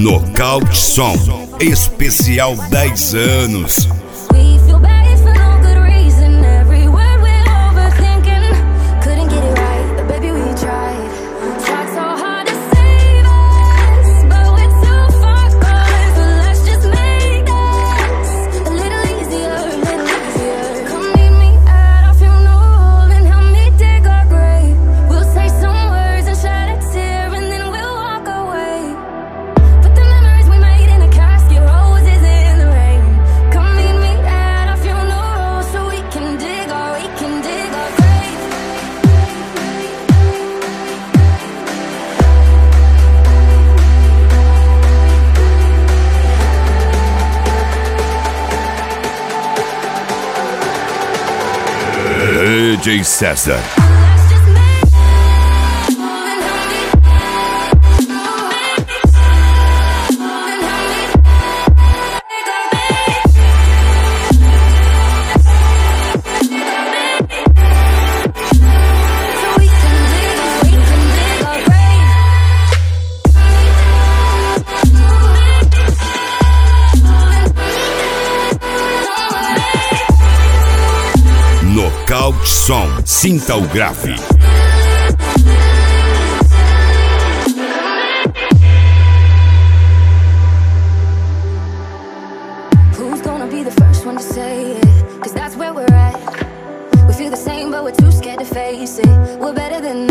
Nocaute Som, especial 10 anos. DJ César. Nocaute Som, sinta o grave. Who's gonna be the first one to say it? 'Cause that's where we're at. We feel the same but we're too scared to face it. We're better than